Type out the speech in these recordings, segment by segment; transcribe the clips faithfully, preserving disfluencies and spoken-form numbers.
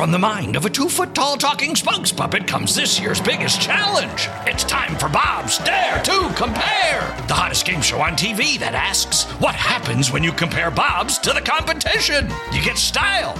from the mind of a two-foot-tall talking spokes puppet comes this year's biggest challenge. It's time for Bob's Dare to Compare, the hottest game show on T V that asks, what happens when you compare Bobs to the competition? You get style.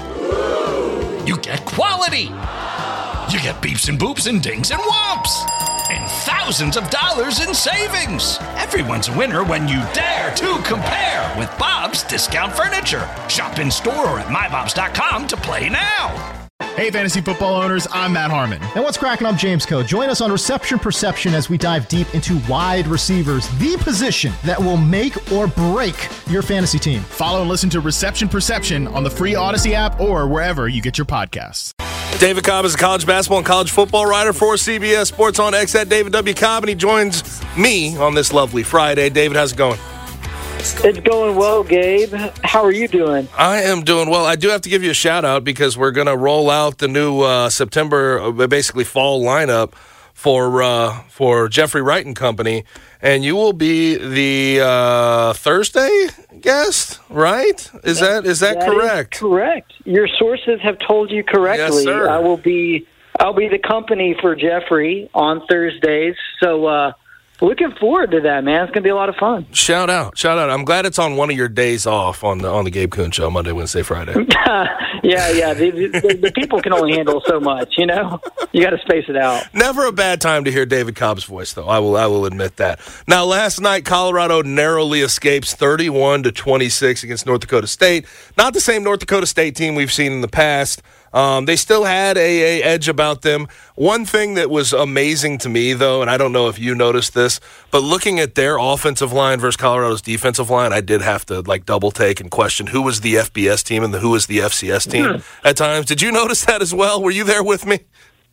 You get quality. You get beeps and boops and dings and whomps. And thousands of dollars in savings. Everyone's a winner when you dare to compare with Bob's Discount Furniture. Shop in store or at my bobs dot com to play now. Hey, fantasy football owners, I'm Matt Harmon. And what's cracking? I'm James Coe. Join us on Reception Perception as we dive deep into wide receivers, the position that will make or break your fantasy team. Follow and listen to Reception Perception on the free Odyssey app or wherever you get your podcasts. David Cobb is a college basketball and college football writer for C B S Sports on X at David W. Cobb, and he joins me on this lovely Friday. David, how's it going? It's going well, Gabe. How are you doing? I am doing well. I do have to give you a shout-out because we're going to roll out the new uh, September, uh, basically fall lineup for uh, for Jeffrey Wright and Company, and you will be the uh, Thursday guest, right? Is that is that, that correct? Is correct. Your sources have told you correctly. Yes, sir. I will be I'll be the company for Jeffrey on Thursdays. So uh, looking forward to that, man. It's going to be a lot of fun. Shout out, shout out. I'm glad it's on one of your days off on the on the Gabe Kuhn Show, Monday, Wednesday, Friday. yeah, yeah. The, the, the people can only handle so much, you know? You got to space it out. Never a bad time to hear David Cobb's voice, though. I will I will admit that. Now, last night, Colorado narrowly escapes thirty-one to twenty-six against North Dakota State. Not the same North Dakota State team we've seen in the past. Um, they still had a, a edge about them. One thing that was amazing to me, though, and I don't know if you noticed this, but looking at their offensive line versus Colorado's defensive line, I did have to like double take and question who was the F B S team and the, who was the F C S team mm-hmm. at times. Did you notice that as well? Were you there with me?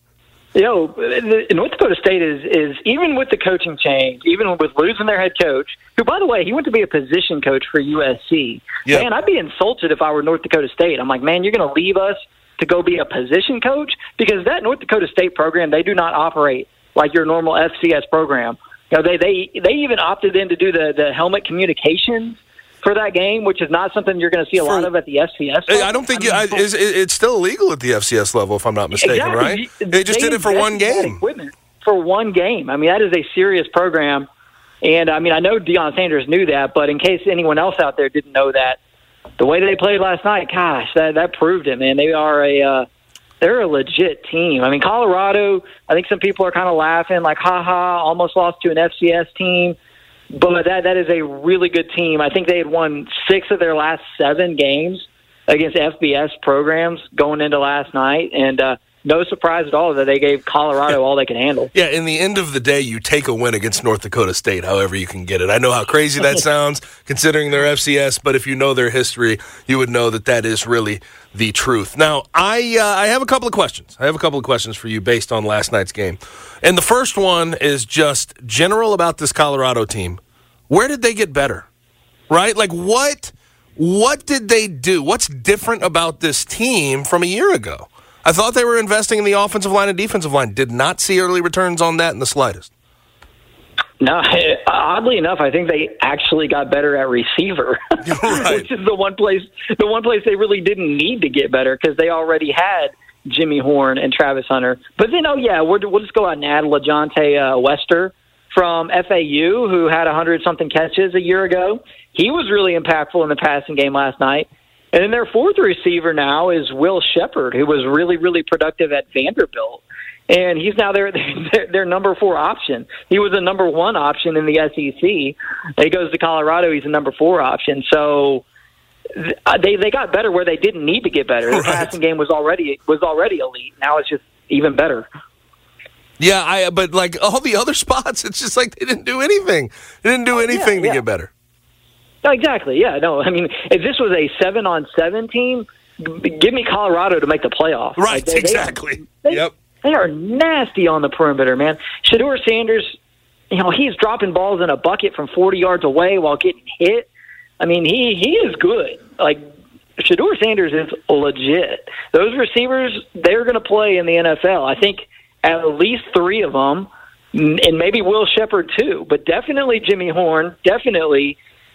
Yo, the, North Dakota State is, is, even with the coaching change, even with losing their head coach, who, by the way, he went to be a position coach for U S C. Yep. Man, I'd be insulted if I were North Dakota State. I'm like, man, you're going to leave us to go be a position coach? Because that North Dakota State program, they do not operate like your normal F C S program. You know, they they they even opted in to do the, the helmet communications for that game, which is not something you're going to see a for, lot of at the F C S level. I don't think I mean, you, I, it's, it's still illegal at the F C S level, if I'm not mistaken, exactly. right? They just they did it for one game. For one game. I mean, that is a serious program. And, I mean, I know Deion Sanders knew that, but in case anyone else out there didn't know that, the way they played last night, gosh, that that proved it, man. They are a uh, they're a legit team. I mean, Colorado, I think some people are kind of laughing, like, ha-ha, almost lost to an F C S team. But that that is a really good team. I think they had won six of their last seven games against F B S programs going into last night. And uh, no surprise at all that they gave Colorado all they could handle. Yeah, in the end of the day, you take a win against North Dakota State, however you can get it. I know how crazy that sounds, considering their F C S, but if you know their history, you would know that that is really the truth. Now, I uh, I have a couple of questions. I have a couple of questions for you based on last night's game. And the first one is just general about this Colorado team. Where did they get better? Right? Like, what what did they do? What's different about this team from a year ago? I thought they were investing in the offensive line and defensive line. Did not see early returns on that in the slightest. No, oddly enough, I think they actually got better at receiver, right. which is the one place the one place they really didn't need to get better because they already had Jimmy Horn and Travis Hunter. But then, oh yeah, we're, we'll just go out and add LaJohntay uh, Wester from F A U, who had a hundred something catches a year ago. He was really impactful in the passing game last night. And then their fourth receiver now is Will Shepard, who was really, really productive at Vanderbilt. And he's now their, their their number four option. He was a number one option in the S E C. He goes to Colorado, he's a number four option. So they they got better where they didn't need to get better. The right. passing game was already was already elite. Now it's just even better. Yeah, I but like all the other spots, it's just like they didn't do anything. They didn't do anything yeah, yeah. to get better. No, exactly. Yeah, no. I mean, if this was a seven-on-seven team, give me Colorado to make the playoffs. Right, like they, exactly. They, yep. They are nasty on the perimeter, man. Shedeur Sanders, you know, he's dropping balls in a bucket from forty yards away while getting hit. I mean, he, he is good. Like, Shedeur Sanders is legit. Those receivers, they're going to play in the N F L. I think at least three of them, and maybe Will Shepard too, but definitely Jimmy Horn, definitely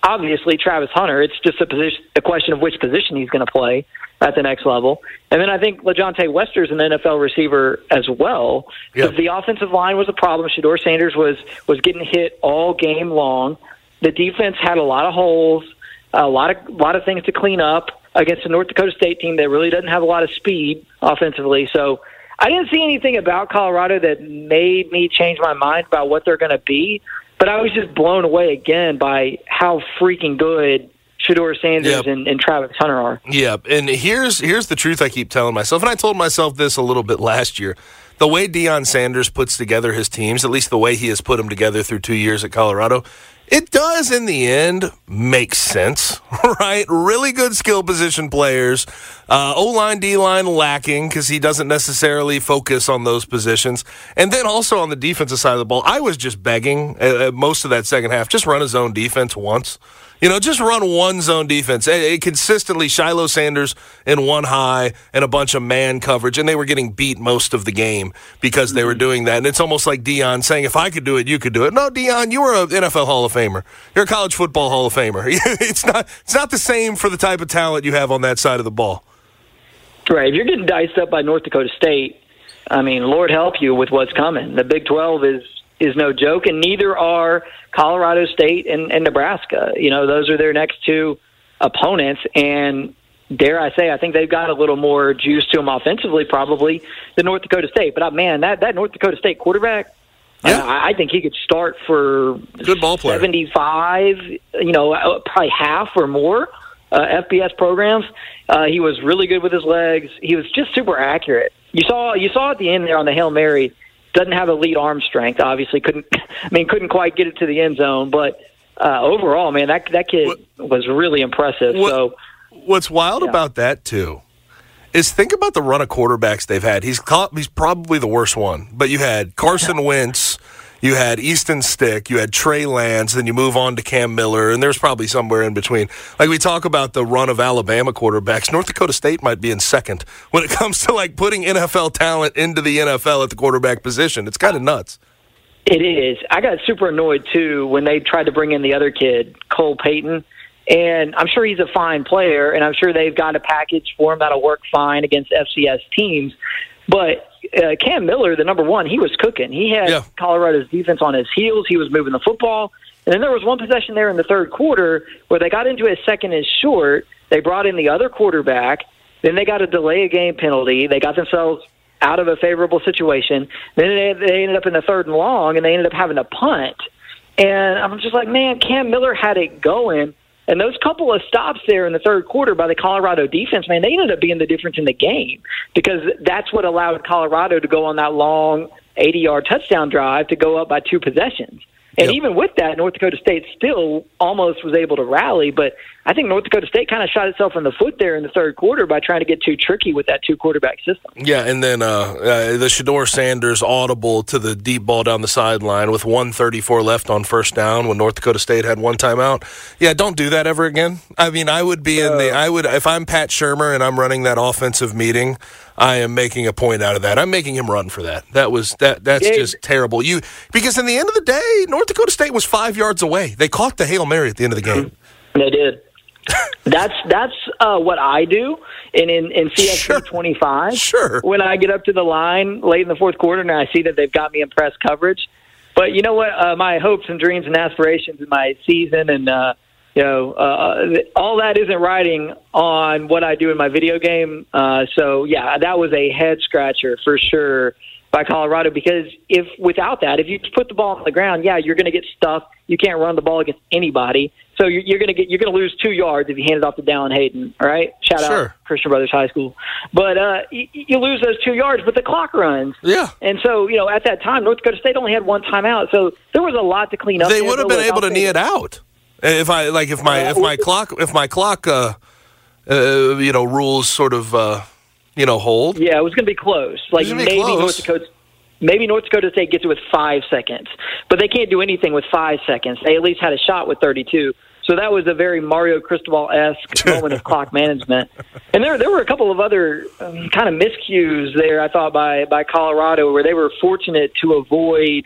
obviously Travis Hunter. It's just a position, a question of which position he's going to play at the next level. And then I think LaJohntay Wester's an N F L receiver as well. Because yep. the offensive line was a problem. Shedeur Sanders was was getting hit all game long. The defense had a lot of holes, a lot of a lot of things to clean up against a North Dakota State team that really doesn't have a lot of speed offensively. So I didn't see anything about Colorado that made me change my mind about what they're going to be. But I was just blown away again by how freaking good Shedeur Sanders yep. and, and Travis Hunter are. Yeah, and here's here's the truth I keep telling myself, and I told myself this a little bit last year. The way Deion Sanders puts together his teams, at least the way he has put them together through two years at Colorado, it does, in the end, make sense, right? Really good skill position players. Uh, O-line, D-line lacking because he doesn't necessarily focus on those positions. And then also on the defensive side of the ball, I was just begging uh, most of that second half, just run a zone defense once. You know, just run one zone defense. It, it consistently, Shiloh Sanders in one high and a bunch of man coverage, and they were getting beat most of the game because they were doing that. And it's almost like Deion saying, if I could do it, you could do it. No, Deion, you were an N F L Hall of Famer. You're a college football Hall of Famer. It's not, it's not the same for the type of talent you have on that side of the ball. Right. If you're getting diced up by North Dakota State, I mean, Lord help you with what's coming. The Big twelve is is no joke, and neither are Colorado State and, and Nebraska. You know, those are their next two opponents, and dare I say, I think they've got a little more juice to them offensively probably than North Dakota State. But, uh, man, that, that North Dakota State quarterback, yeah. uh, I think he could start for good ball player. seventy-five, you know, probably half or more uh, F B S programs. Uh, he was really good with his legs. He was just super accurate. You saw, you saw at the end there on the Hail Mary, doesn't have elite arm strength, obviously. Couldn't, I mean, couldn't quite get it to the end zone. But uh, overall, man, that that kid what, was really impressive. What, so, what's wild yeah. about that too is think about the run of quarterbacks they've had. He's caught, he's probably the worst one. But you had Carson Wentz, you had Easton Stick, you had Trey Lance, then you move on to Cam Miller, and there's probably somewhere in between. Like we talk about the run of Alabama quarterbacks, North Dakota State might be in second when it comes to like putting N F L talent into the N F L at the quarterback position. It's kind of nuts. It is. I got super annoyed, too, when they tried to bring in the other kid, Cole Payton. And I'm sure he's a fine player, and I'm sure they've got a package for him that'll work fine against F C S teams. But uh, Cam Miller, the number one, he was cooking. He had yeah. Colorado's defense on his heels. He was moving the football. And then there was one possession there in the third quarter where they got into a second and short. They brought in the other quarterback. Then they got a delay a game penalty. They got themselves out of a favorable situation. Then they, they ended up in the third and long, and they ended up having to punt. And I'm just like, man, Cam Miller had it going. And those couple of stops there in the third quarter by the Colorado defense, man, they ended up being the difference in the game because that's what allowed Colorado to go on that long eighty-yard touchdown drive to go up by two possessions. And yep. even with that, North Dakota State still almost was able to rally. But I think North Dakota State kind of shot itself in the foot there in the third quarter by trying to get too tricky with that two-quarterback system. Yeah, and then uh, uh, the Shedeur Sanders audible to the deep ball down the sideline with one thirty-four left on first down when North Dakota State had one timeout. Yeah, don't do that ever again. I mean, I would be in the – I would if I'm Pat Shurmur and I'm running that offensive meeting – I am making a point out of that. I'm making him run for that. That was that. That's yeah. just terrible. You because in the end of the day, North Dakota State was five yards away. They caught the Hail Mary at the end of the game. They did. that's that's uh, what I do in in, in C F C sure. twenty-five. Sure. When I get up to the line late in the fourth quarter and I see that they've got me in press coverage, but you know what? Uh, my hopes and dreams and aspirations in my season and. Uh, You know, uh, all that isn't riding on what I do in my video game. Uh, so, yeah, that was a head-scratcher for sure by Colorado because if without that, if you put the ball on the ground, yeah, you're going to get stuffed. You can't run the ball against anybody. So you're, you're going to get you're going to lose two yards if you hand it off to Dallin Hayden, all right? Shout sure. out Christian Brothers High School. But uh, you, you lose those two yards, but the clock runs. Yeah. And so, you know, at that time, North Dakota State only had one timeout. So there was a lot to clean up. They would have been able to knee it out. If I like, if my if my clock if my clock, uh, uh, you know, rules sort of, uh, you know, hold. Yeah, it was going to be close. Like maybe close. North Dakota, maybe North Dakota State gets it with five seconds, but they can't do anything with five seconds. They at least had a shot with thirty-two. So that was a very Mario Cristobal-esque moment of clock management. And there there were a couple of other um, kind of miscues there, I thought, by by Colorado, where they were fortunate to avoid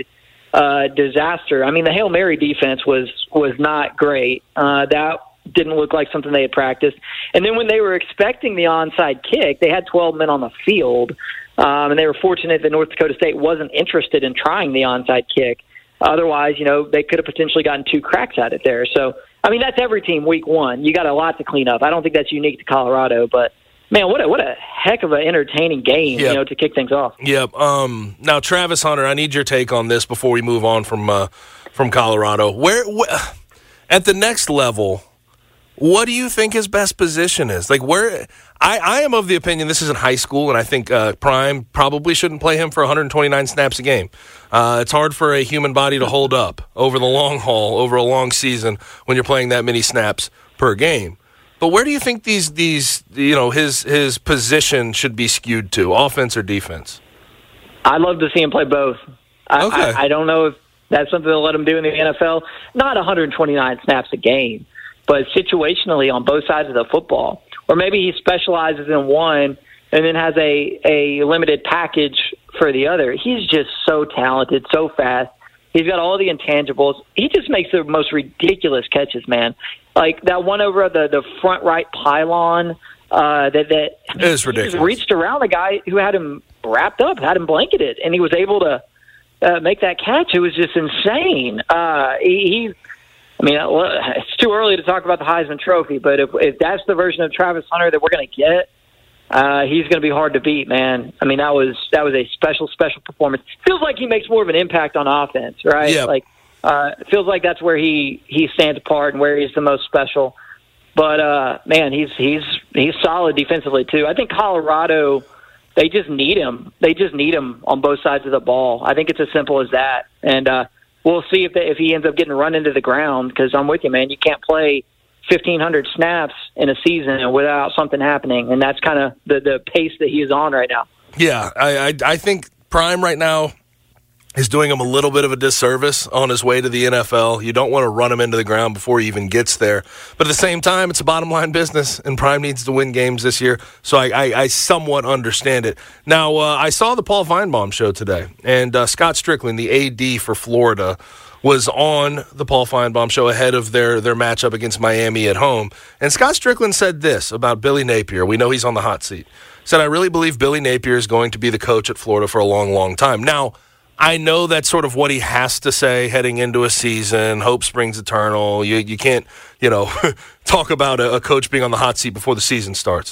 uh, disaster. I mean, the Hail Mary defense was was not great. Uh, that didn't look like something they had practiced. And then when they were expecting the onside kick, they had twelve men on the field, um, and they were fortunate that North Dakota State wasn't interested in trying the onside kick. Otherwise, you know, they could have potentially gotten two cracks at it there. So, I mean, that's every team week one. You got a lot to clean up. I don't think that's unique to Colorado, but man, what a what a heck of an entertaining game, yep. you know, to kick things off. Yep. Um, now, Travis Hunter, I need your take on this before we move on from uh, from Colorado. Where, wh- at the next level, what do you think his best position is? Like, where I, I am of the opinion this isn't high school, and I think uh, Prime probably shouldn't play him for one hundred twenty-nine snaps a game. Uh, it's hard for a human body to hold up over the long haul, over a long season, when you're playing that many snaps per game. But where do you think these these you know his his position should be skewed to, offense or defense? I'd love to see him play both. I, okay. I, I don't know if that's something they'll let him do in the N F L. Not one hundred twenty-nine snaps a game, but situationally on both sides of the football. Or maybe he specializes in one and then has a, a limited package for the other. He's just so talented, so fast. He's got all the intangibles. He just makes the most ridiculous catches, man. Like that one over the, the front right pylon uh, that, that I mean, it is ridiculous. He just reached around the guy who had him wrapped up, had him blanketed, and he was able to uh, make that catch. It was just insane. Uh, he, he I mean, it's too early to talk about the Heisman Trophy, but if, if that's the version of Travis Hunter that we're going to get, uh, he's going to be hard to beat, man. I mean, that was that was a special, special performance. Feels like he makes more of an impact on offense, right? Yeah. Like, uh, it feels like that's where he, he stands apart and where he's the most special. But uh, man, he's he's he's solid defensively too. I think Colorado, they just need him. They just need him on both sides of the ball. I think it's as simple as that. And uh, we'll see if they, if he ends up getting run into the ground, because I'm with you, man. You can't play fifteen hundred snaps in a season without something happening, and that's kind of the, the pace that he is on right now. Yeah, I, I I think Prime right now is doing him a little bit of a disservice on his way to the N F L. You don't want to run him into the ground before he even gets there. But at the same time, it's a bottom-line business, and Prime needs to win games this year, so I, I, I somewhat understand it. Now, uh, I saw the Paul Feinbaum show today, and uh, Scott Strickland, the A D for Florida, was on the Paul Feinbaum show ahead of their, their matchup against Miami at home. And Scott Strickland said this about Billy Napier. We know he's on the hot seat. Said, I really believe Billy Napier is going to be the coach at Florida for a long, long time. Now, I know that's sort of what he has to say heading into a season. Hope springs eternal. You you can't, you know, talk about a, a coach being on the hot seat before the season starts.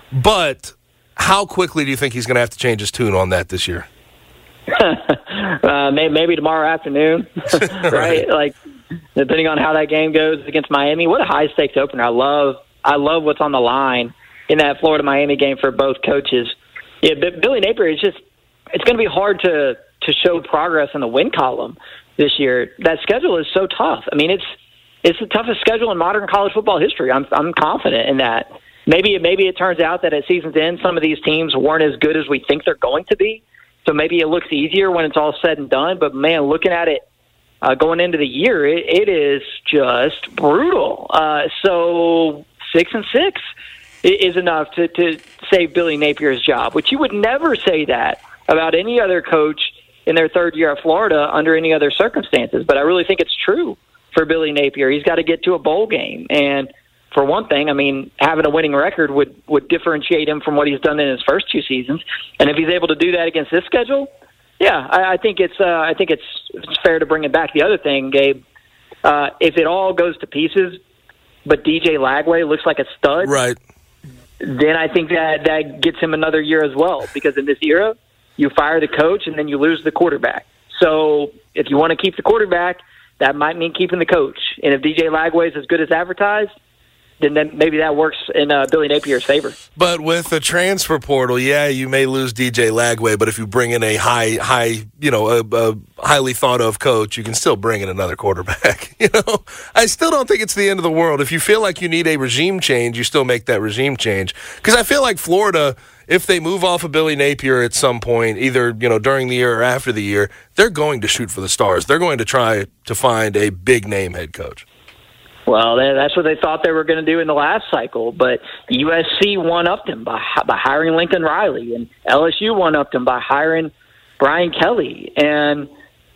But how quickly do you think he's going to have to change his tune on that this year? uh, maybe, maybe tomorrow afternoon, right? right? Like, depending on how that game goes against Miami. What a high stakes opener! I love, I love what's on the line in that Florida Miami game for both coaches. Yeah, but Billy Napier is just, it's going to be hard to to show progress in the win column this year. That schedule is so tough. I mean, it's it's the toughest schedule in modern college football history. I'm I'm confident in that. Maybe maybe it turns out that at season's end, some of these teams weren't as good as we think they're going to be. So maybe it looks easier when it's all said and done. But, man, looking at it uh, going into the year, it, it is just brutal. Uh, so six and six is enough to, to save Billy Napier's job, which you would never say that about any other coach in their third year at Florida under any other circumstances. But I really think it's true for Billy Napier. He's got to get to a bowl game. And for one thing, I mean, having a winning record would, would differentiate him from what he's done in his first two seasons. And if he's able to do that against this schedule, yeah, I, I think it's uh, I think it's, it's fair to bring it back. The other thing, Gabe, uh, if it all goes to pieces, but D J Lagway looks like a stud, right? Then I think that that gets him another year as well. Because in this era, you fire the coach and then you lose the quarterback. So if you want to keep the quarterback, that might mean keeping the coach. And if D J Lagway is as good as advertised, then, then maybe that works in uh, Billy Napier's favor. But with the transfer portal, yeah, you may lose D J Lagway, but if you bring in a high, high, you know, a, a highly thought of coach, you can still bring in another quarterback. You know, I still don't think it's the end of the world. If you feel like you need a regime change, you still make that regime change. Because I feel like Florida, if they move off of Billy Napier at some point, either, you know, during the year or after the year, they're going to shoot for the stars. They're going to try to find a big name head coach. Well, that's what they thought they were going to do in the last cycle, but U S C one-upped them by, by hiring Lincoln Riley, and L S U one-upped them by hiring Brian Kelly. And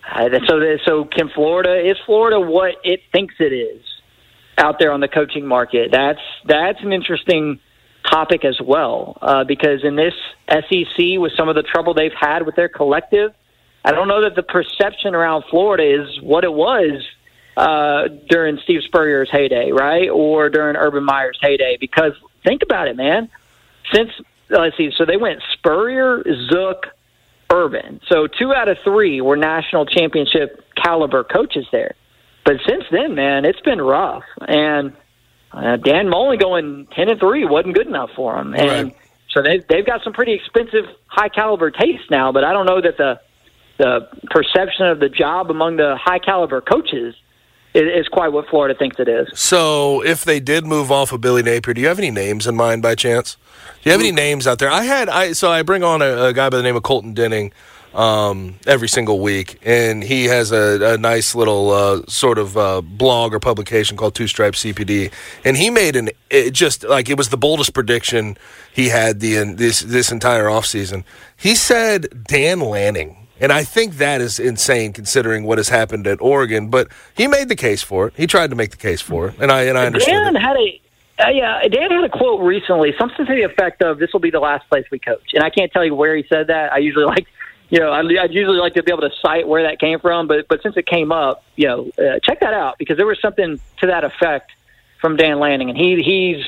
Uh, so, so can Florida? Is Florida what it thinks it is out there on the coaching market? That's that's an interesting topic as well, uh, because in this S E C, with some of the trouble they've had with their collective, I don't know that the perception around Florida is what it was uh, during Steve Spurrier's heyday, right, or during Urban Meyer's heyday. Because think about it, man. Since let's see, so they went Spurrier, Zook, Urban. So two out of three were national championship caliber coaches there. But since then, man, it's been rough. And uh, Dan Mullen going ten and three wasn't good enough for them. And right. so they they've got some pretty expensive, high caliber tastes now. But I don't know that the the perception of the job among the high caliber coaches is, is quite what Florida thinks it is. So if they did move off of Billy Napier, do you have any names in mind by chance? Do you have any names out there? I had I so I bring on a, a guy by the name of Colton Denning um, every single week, and he has a, a nice little uh, sort of uh, blog or publication called Two Stripes C P D, and he made an it just like it was the boldest prediction he had the this this entire offseason. He said Dan Lanning. And I think that is insane considering what has happened at Oregon. But he made the case for it. He tried to make the case for it, and I and I understand. Dan it. had a uh, yeah. Dan had a quote recently, something to the effect of, "This will be the last place we coach." And I can't tell you where he said that. I usually like, you know, I I usually like to be able to cite where that came from. But but since it came up, you know, uh, check that out, because there was something to that effect from Dan Lanning, and he he's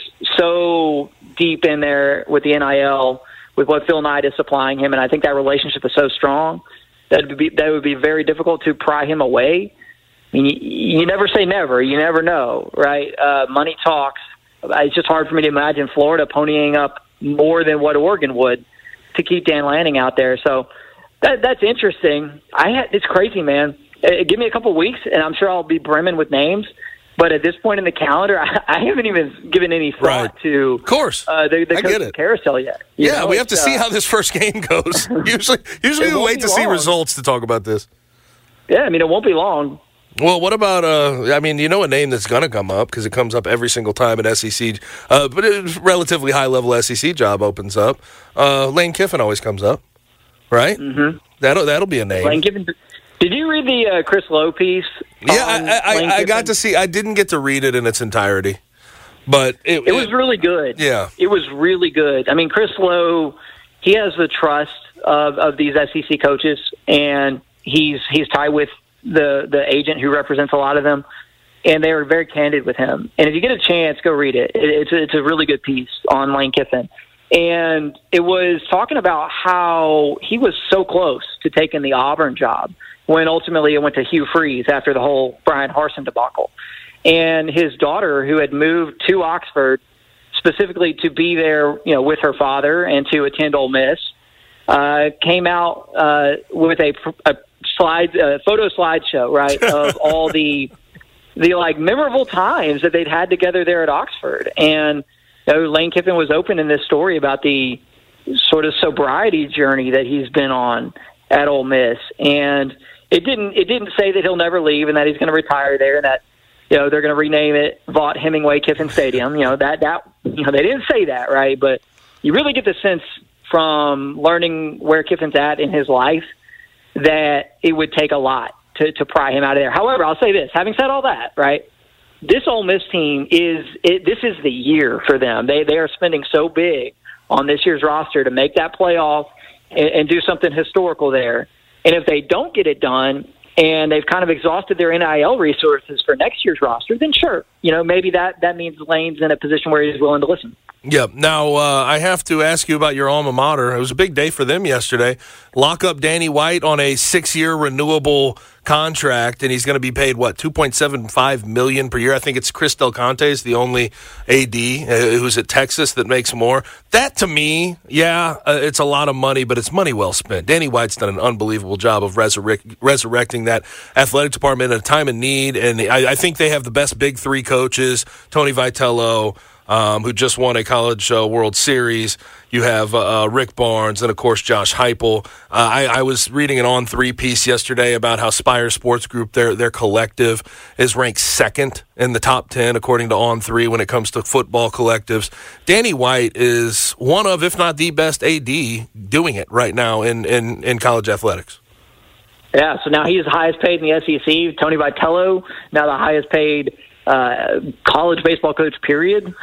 so deep in there with the N I L, with what Phil Knight is supplying him, and I think that relationship is so strong. That would be that would be very difficult to pry him away. I mean, you, you never say never. You never know, right? Uh, money talks. It's just hard for me to imagine Florida ponying up more than what Oregon would to keep Dan Lanning out there. So that that's interesting. I had it's crazy, man. Uh, give me a couple weeks, and I'm sure I'll be brimming with names. But at this point in the calendar, I, I haven't even given any thought right. to of course. Uh, the, the I get it. carousel yet. You yeah, know, we have to uh, see how this first game goes. usually, usually we wait to long. see results to talk about this. Yeah, I mean, it won't be long. Well, what about, uh, I mean, you know a name that's going to come up because it comes up every single time an S E C, uh, but a relatively high-level S E C job opens up. Uh, Lane Kiffin always comes up, right? Mm-hmm. That'll, that'll be a name. Lane Kiffin. Did you read the uh, Chris Lowe piece? Yeah, I, I, I got to see. I didn't get to read it in its entirety, but it, it was it, really good. Yeah, it was really good. I mean, Chris Lowe, he has the trust of, of these S E C coaches, and he's he's tied with the the agent who represents a lot of them, and they were very candid with him. And if you get a chance, go read it. it it's it's a really good piece on Lane Kiffin, and it was talking about how he was so close to taking the Auburn job, when ultimately it went to Hugh Freeze after the whole Brian Harsin debacle. And his daughter, who had moved to Oxford specifically to be there, you know, with her father and to attend Ole Miss, uh, came out uh, with a, a slide, a photo slideshow, right, of all the the like memorable times that they'd had together there at Oxford. And you know, Lane Kiffin was open in this story about the sort of sobriety journey that he's been on at Ole Miss, and It didn't. It didn't say that he'll never leave and that he's going to retire there, and that you know they're going to rename it Vaught Hemingway Kiffin Stadium. You know that that you know they didn't say that, right? But you really get the sense from learning where Kiffin's at in his life that it would take a lot to to pry him out of there. However, I'll say this: having said all that, right, this Ole Miss team is it, this is the year for them. They they are spending so big on this year's roster to make that playoff and, and do something historical there. And if they don't get it done and they've kind of exhausted their N I L resources for next year's roster, then sure, you know, maybe that, that means Lane's in a position where he's willing to listen. Yeah. Now, uh, I have to ask you about your alma mater. It was a big day for them yesterday. Lock up Danny White on a six-year renewable contract, and he's going to be paid, what, two point seven five million dollars per year? I think it's Chris Del Conte is the only A D uh, who's at Texas that makes more. That, to me, yeah, uh, it's a lot of money, but it's money well spent. Danny White's done an unbelievable job of resurrect, resurrecting that athletic department at a time of need, and I, I think they have the best big three coaches, Tony Vitello, Um, who just won a college uh, World Series. You have uh, Rick Barnes and, of course, Josh Heupel. Uh, I, I was reading an On three piece yesterday about how Spire Sports Group, their their collective, is ranked second in the top ten, according to On three, when it comes to football collectives. Danny White is one of, if not the best A D doing it right now in, in, in college athletics. Yeah, so now he's the highest paid in the S E C. Tony Vitello, now the highest paid uh, college baseball coach, period.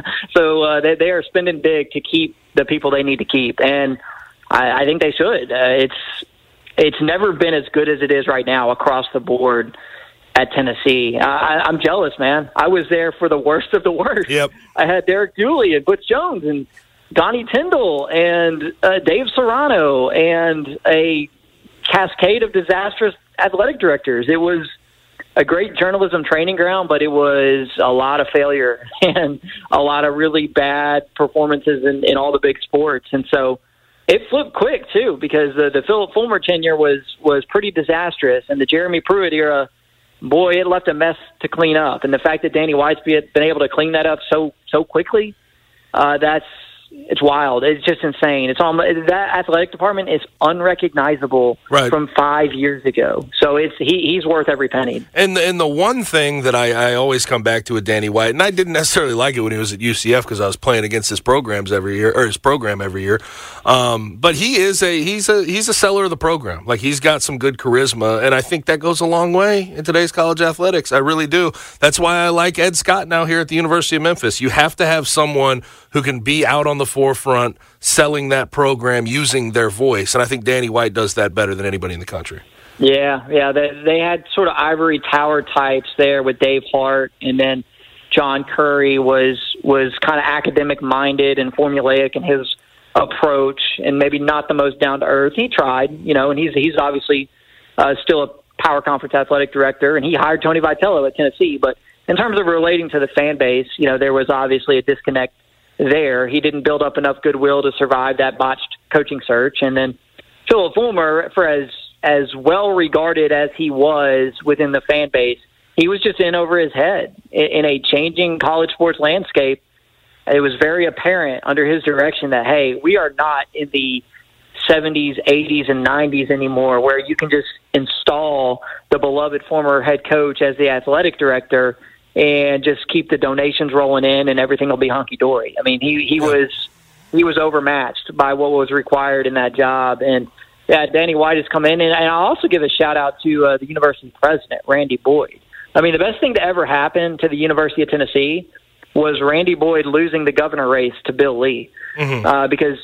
so uh, they, they are spending big to keep the people they need to keep, and I, I think they should. Uh, it's it's never been as good as it is right now across the board at Tennessee. I, I'm jealous, man. I was there for the worst of the worst. Yep. I had Derek Dooley and Butch Jones and Donnie Tyndall and uh, Dave Serrano and a cascade of disastrous athletic directors. It was a great journalism training ground, but it was a lot of failure and a lot of really bad performances in, in all the big sports. And so it flipped quick, too, because the, the Philip Fulmer tenure was, was pretty disastrous. And the Jeremy Pruitt era, boy, it left a mess to clean up. And the fact that Danny White's been able to clean that up so so quickly, uh, that's it's wild. It's just insane. It's almost, that athletic department is unrecognizable right. from five years ago. So it's he, he's worth every penny. And and the one thing that I, I always come back to with Danny White, and I didn't necessarily like it when he was at U C F because I was playing against his programs every year or his program every year. Um, but he is a he's a he's a seller of the program. Like he's got some good charisma, and I think that goes a long way in today's college athletics. I really do. That's why I like Ed Scott now here at the University of Memphis. You have to have someone who can be out on the forefront selling that program using their voice. And I think Danny White does that better than anybody in the country. Yeah, yeah. They, they had sort of ivory tower types there with Dave Hart, and then John Curry was was kind of academic-minded and formulaic in his approach and maybe not the most down-to-earth. He tried, you know, and he's, he's obviously uh, still a power conference athletic director, and he hired Tony Vitello at Tennessee. But in terms of relating to the fan base, you know, there was obviously a disconnect there. He didn't build up enough goodwill to survive that botched coaching search. And then Philip Fulmer, for as as well regarded as he was within the fan base, he was just in over his head in a changing college sports landscape. It was very apparent under his direction that, hey, we are not in the seventies, eighties, and nineties anymore where you can just install the beloved former head coach as the athletic director and just keep the donations rolling in and everything will be hunky-dory. I mean, he, he was he was overmatched by what was required in that job. And, yeah, Danny White has come in. And, and I'll also give a shout-out to uh, the university president, Randy Boyd. I mean, the best thing to ever happen to the University of Tennessee was Randy Boyd losing the governor race to Bill Lee. Mm-hmm. Uh, because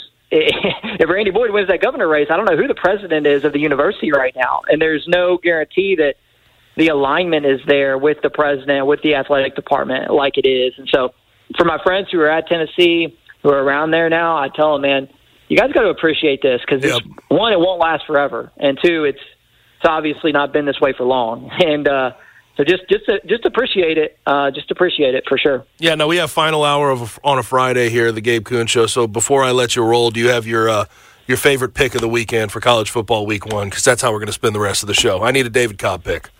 if Randy Boyd wins that governor race, I don't know who the president is of the university right now. And there's no guarantee that the alignment is there with the president, with the athletic department like it is. And so for my friends who are at Tennessee, who are around there now, I tell them, man, you guys got to appreciate this because, yep. one, it won't last forever. And two, it's it's obviously not been this way for long. And uh, so just just just appreciate it. Uh, just appreciate it for sure. Yeah, no, we have final hour of on a Friday here, the Gabe Kuhn Show. So before I let you roll, do you have your uh, your favorite pick of the weekend for college football week one? Because that's how we're going to spend the rest of the show. I need a David Cobb pick.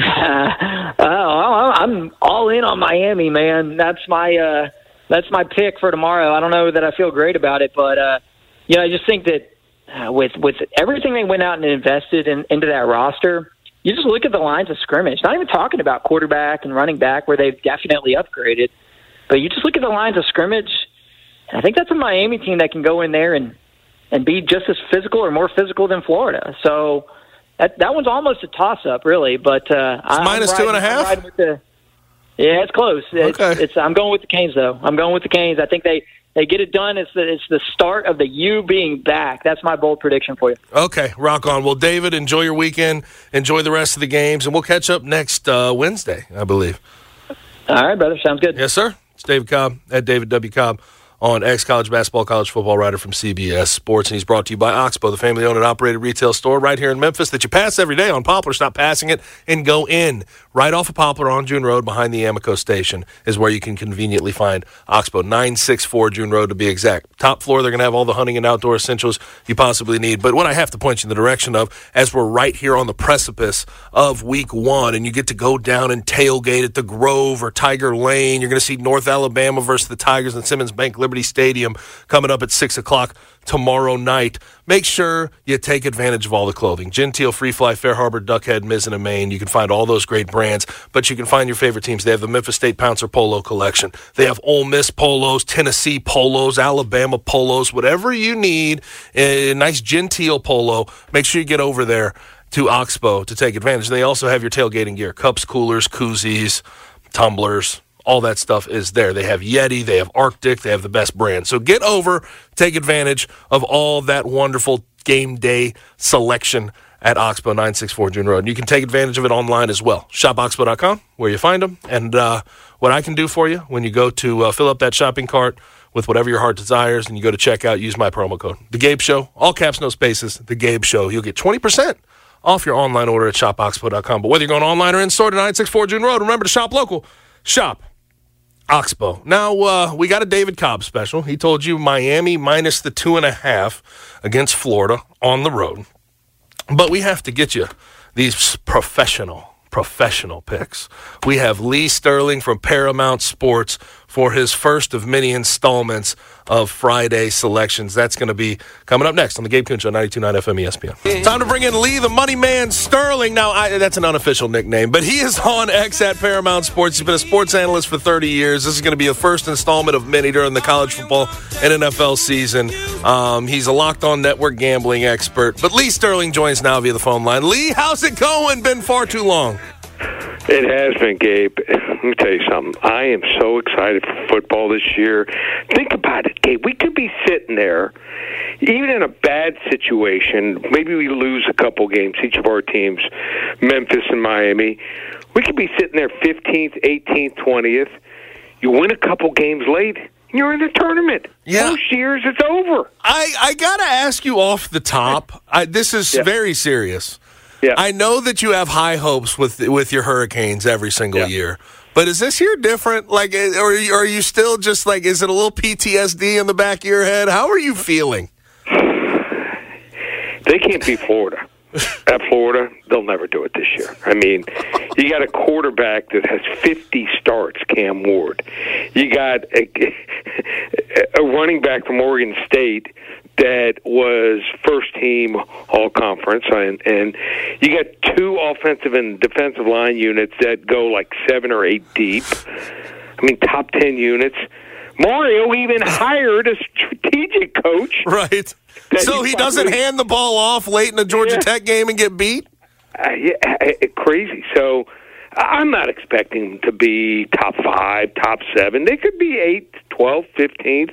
Uh, oh, I'm all in on Miami, man. That's my uh, that's my pick for tomorrow. I don't know that I feel great about it, but uh, you know, I just think that uh, with with everything they went out and invested in, into that roster, you just look at the lines of scrimmage. Not even talking about quarterback and running back, where they've definitely upgraded, but you just look at the lines of scrimmage. And I think that's a Miami team that can go in there and and be just as physical or more physical than Florida. So. That that one's almost a toss-up, really, but uh, it's I'm minus riding, two and a half. I'm with the, yeah, it's close. It's, okay, it's, I'm going with the Canes, though. I'm going with the Canes. I think they, they get it done. It's the it's the start of the U being back. That's my bold prediction for you. Okay, rock on. Well, David, enjoy your weekend. Enjoy the rest of the games, and we'll catch up next uh, Wednesday, I believe. All right, brother. Sounds good. Yes, sir. It's David Cobb at David W. Cobb on ex-college basketball, college football writer from C B S Sports, and he's brought to you by Oxbow, the family-owned and operated retail store right here in Memphis that you pass every day on Poplar. Stop passing it and go in. Right off of Poplar on June Road behind the Amico station is where you can conveniently find Oxbow, nine sixty-four June Road to be exact. Top floor, they're going to have all the hunting and outdoor essentials you possibly need. But what I have to point you in the direction of, as we're right here on the precipice of week one, and you get to go down and tailgate at the Grove or Tiger Lane, you're going to see North Alabama versus the Tigers in Simmons Bank Liberty Stadium coming up at six o'clock tomorrow night. Make sure you take advantage of all the clothing. Genteel, Free Fly, Fair Harbor, Duckhead, Mizzen, and Maine. You can find all those great brands, but you can find your favorite teams. They have the Memphis State Pouncer Polo collection. They have Ole Miss polos, Tennessee polos, Alabama polos, whatever you need, a nice genteel polo. Make sure you get over there to Oxbow to take advantage. And they also have your tailgating gear, cups, coolers, koozies, tumblers. All that stuff is there. They have Yeti, they have Arctic, they have the best brand. So get over, take advantage of all that wonderful game day selection at Oxbow, nine sixty-four June Road. And you can take advantage of it online as well. shop oxbow dot com, where you find them. And uh, what I can do for you when you go to uh, fill up that shopping cart with whatever your heart desires and you go to checkout, use my promo code. The Gabe Show, all caps, no spaces, The Gabe Show. You'll get twenty percent off your online order at shop oxbow dot com. But whether you're going online or in store to nine sixty-four June Road, remember to shop local. Shop Oxbow. Now, uh, we got a David Cobb special. He told you Miami minus the two and a half against Florida on the road. But we have to get you these professional, professional picks. We have Lee Sterling from Paramount Sports for his first of many installments of Friday selections. That's going to be coming up next on the Gabe Kuhn Show, ninety-two point nine F M E S P N. Time to bring in Lee, the money man, Sterling. Now, I, that's an unofficial nickname, but he is on X at Paramount Sports. He's been a sports analyst for thirty years. This is going to be a first installment of many during the college football and N F L season. Um, he's a locked-on network gambling expert. But Lee Sterling joins now via the phone line. Lee, how's it going? Been far too long. It has been, Gabe. Let me tell you something. I am so excited for football this year. Think about it, Gabe. We could be sitting there, even in a bad situation. Maybe we lose a couple games, each of our teams, Memphis and Miami. We could be sitting there fifteenth, eighteenth, twentieth. You win a couple games late, you're in the tournament. Yeah. Most years, it's over. I, I got to ask you off the top. I, this is yeah. very serious. Yeah. I know that you have high hopes with with your Hurricanes every single yeah. year, but is this year different? Like, or are you still just like, is it a little P T S D in the back of your head? How are you feeling? They can't beat Florida. At Florida, they'll never do it this year. I mean, you got a quarterback that has fifty starts, Cam Ward. You got a, a running back from Oregon State that was first team all conference, and, and you got two offensive and defensive line units that go like seven or eight deep. I mean, top ten units. Mario even hired a strategic coach. Right. So he doesn't probably, hand the ball off late in the Georgia yeah. Tech game and get beat? Uh, yeah, crazy. So I'm not expecting them to be top five, top seven. They could be eighth, twelfth, fifteenth.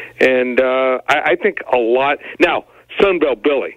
And uh, I, I think a lot. Now, Sunbelt Billy,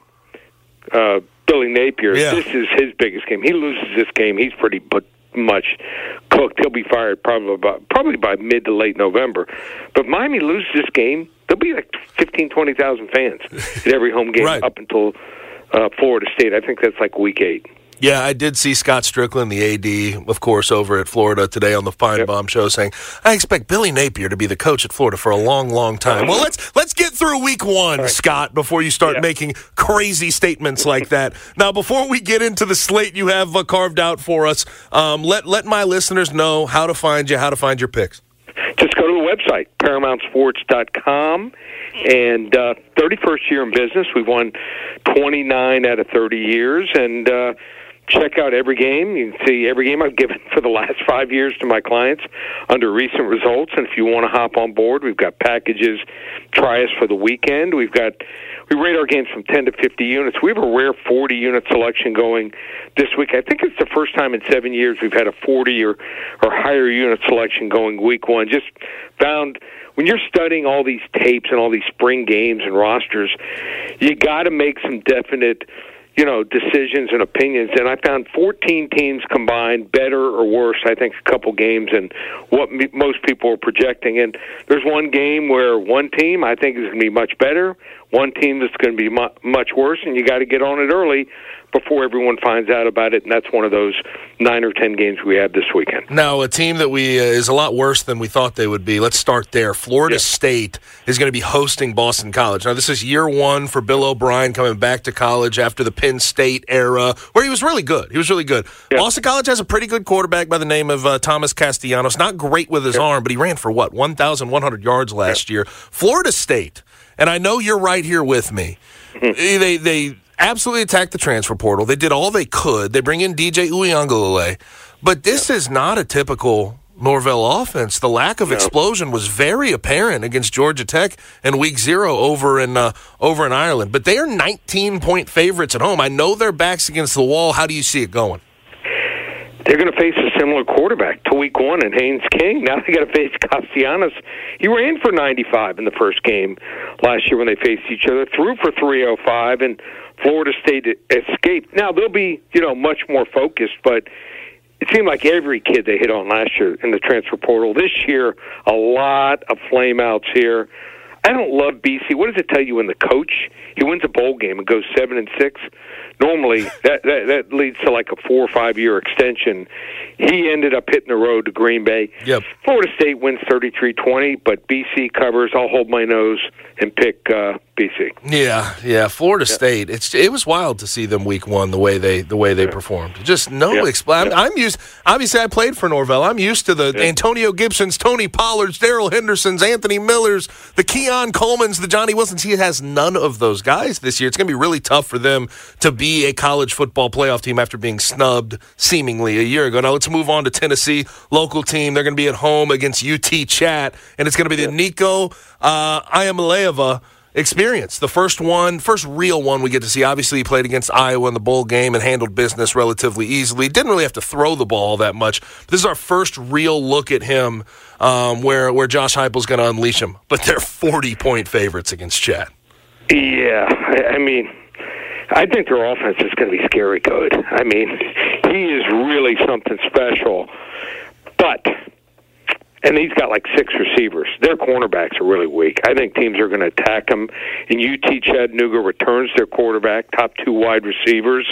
uh, Billy Napier, yeah. this is his biggest game. He loses this game, he's pretty but much cooked. He'll be fired probably by, probably by mid to late November. But Miami loses this game, there'll be like fifteen, twenty thousand fans at every home game right. up until uh, Florida State. I think that's like week eight. Yeah, I did see Scott Strickland, the A D, of course, over at Florida today on the Feinbaum yep. show saying, I expect Billy Napier to be the coach at Florida for a long, long time. Well, let's let's get through week one, right. Scott, before you start yeah. making crazy statements like that. Now, before we get into the slate you have uh, carved out for us, um, let, let my listeners know how to find you, how to find your picks. Just go to the website, paramount sports dot com. And uh, thirty-first year in business. We've won twenty-nine out of thirty years. And uh, check out every game. You can see every game I've given for the last five years to my clients under recent results. And if you want to hop on board, we've got packages. Try us for the weekend. We've got we rate our games from ten to fifty units. We have a rare forty unit selection going this week. I think it's the first time in seven years we've had a forty or, or higher unit selection going week one. Just found when you're studying all these tapes and all these spring games and rosters, you got to make some definite, you know, decisions and opinions. And I found fourteen teams combined, better or worse, I think, a couple games than what me, most people are projecting. And there's one game where one team I think is going to be much better, one team that's going to be mu- much worse, and you got to get on it early before everyone finds out about it, and that's one of those nine or ten games we have this weekend. Now, a team that we uh, is a lot worse than we thought they would be. Let's start there. Florida yeah. State is going to be hosting Boston College. Now, this is year one for Bill O'Brien coming back to college after the Penn State era, where he was really good. He was really good. Yeah. Boston College has a pretty good quarterback by the name of uh, Thomas Castellanos. Not great with his yeah. arm, but he ran for, what, one thousand one hundred yards last yeah. year. Florida State, and I know you're right here with me, mm-hmm. they they... absolutely attacked the transfer portal. They did all they could. They bring in D J Uiagalelei. But this yeah. is not a typical Norvell offense. The lack of no. explosion was very apparent against Georgia Tech in week zero over in uh, over in Ireland. But they are nineteen-point favorites at home. I know their back's against the wall. How do you see it going? They're going to face a similar quarterback to week one in Haynes King. Now they got to face Castellanos. He ran for ninety-five in the first game last year when they faced each other, threw for three oh five, and Florida State escaped. Now they'll be, you know, much more focused, but it seemed like every kid they hit on last year in the transfer portal. This year, a lot of flameouts here. I don't love B C. What does it tell you when the coach, he wins a bowl game and goes seven and six? Normally, that, that that leads to like a four or five year extension. He ended up hitting the road to Green Bay. Yep. Florida State wins thirty-three twenty, but B C covers. I'll hold my nose and pick uh, B C. Yeah, yeah. Florida yeah. State. It's it was wild to see them week one the way they the way they yeah. performed. Just no yeah. expl- I'm, yeah. I'm used. Obviously, I played for Norvell. I'm used to the yeah. Antonio Gibsons, Tony Pollards, Daryl Hendersons, Anthony Millers, the Keon Colemans, the Johnny Wilsons. He has none of those guys this year. It's going to be really tough for them to be a college football playoff team after being snubbed seemingly a year ago. Now let's move on to Tennessee, local team. They're going to be at home against U T Chat, and it's going to be the Nico uh, Iamaleava experience. The first one, first real one we get to see. Obviously, he played against Iowa in the bowl game and handled business relatively easily. Didn't really have to throw the ball that much. But this is our first real look at him um, where, where Josh Heupel's going to unleash him. But they're forty-point favorites against Chat. Yeah, I, I mean, I think their offense is going to be scary good. I mean, he is really something special. But, and he's got like six receivers. Their cornerbacks are really weak. I think teams are going to attack him. And U T Chattanooga returns their quarterback, top two wide receivers.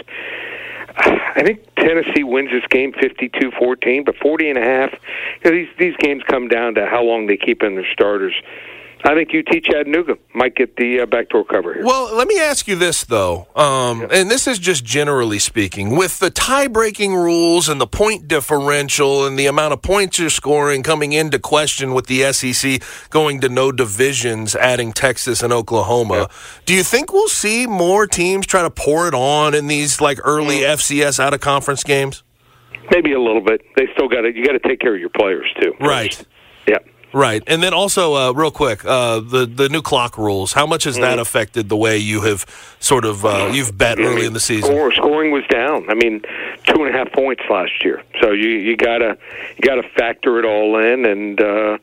I think Tennessee wins this game fifty-two fourteen, but forty and a half. You know, these, these games come down to how long they keep in their starters. I think U T Chattanooga might get the uh, backdoor cover here. Well, let me ask you this, though, um, yeah. and this is just generally speaking. With the tie-breaking rules and the point differential and the amount of points you're scoring coming into question with the S E C going to no divisions, adding Texas and Oklahoma, yeah. do you think we'll see more teams try to pour it on in these like early mm. F C S out-of-conference games? Maybe a little bit. They still got to. You got to take care of your players, too. Right. Yeah. Right, and then also, uh, real quick, uh, the the new clock rules. How much has that affected the way you have sort of uh, you've bet I early mean, in the season? Score, scoring was down. I mean, two and a half points last year. So you you gotta you gotta factor it all in, and uh,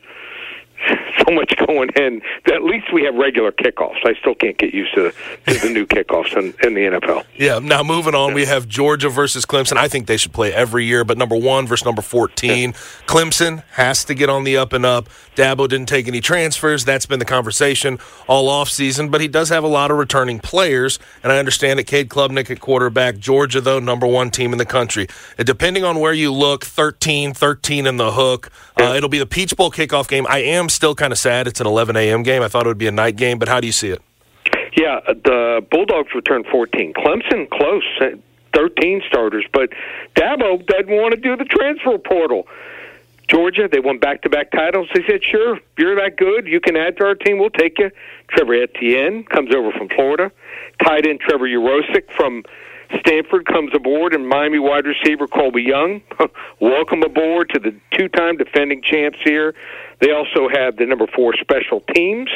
so much going in. At least we have regular kickoffs. I still can't get used to, to the new kickoffs in, in the N F L. Yeah. Now moving on, we have Georgia versus Clemson. I think they should play every year, but number one versus number fourteen. Yeah. Clemson has to get on the up and up. Dabo didn't take any transfers. That's been the conversation all offseason, but he does have a lot of returning players, and I understand that Cade Klubnik at quarterback. Georgia, though, number one team in the country. And depending on where you look, thirteen, thirteen in the hook. Yeah. Uh, it'll be the Peach Bowl kickoff game. I am still kind of sad it's an eleven a.m. game. I thought it would be a night game, but how do you see it? Yeah, the Bulldogs returned fourteen. Clemson, close, thirteen starters, but Dabo doesn't want to do the transfer portal. Georgia, they won back-to-back titles. They said, sure, if you're that good, you can add to our team, we'll take you. Trevor Etienne comes over from Florida. Tight end Trevor Urosic from Stanford comes aboard, and Miami wide receiver Colby Young. Welcome aboard to the two-time defending champs here. They also have the number four special teams.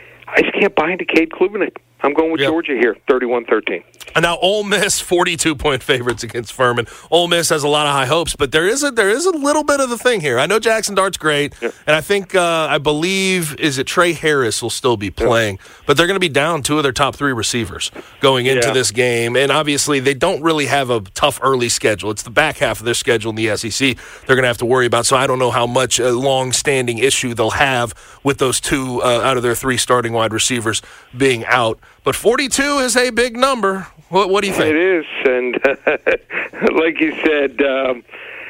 I just can't buy into Cade Klubnik. I'm going with yep. Georgia here, thirty-one thirteen. And now Ole Miss, forty-two point favorites against Furman. Ole Miss has a lot of high hopes, but there is a there is a little bit of the thing here. I know Jackson Dart's great, yep. and I think uh, I believe is it Trey Harris will still be playing, yep. but they're going to be down two of their top three receivers going into yeah. this game, and obviously they don't really have a tough early schedule. It's the back half of their schedule in the S E C they're going to have to worry about. So I don't know how much a long-standing issue they'll have with those two uh, out of their three starting wide receivers being out. But forty-two is a big number. What, what do you think? It is, and uh, like you said, um,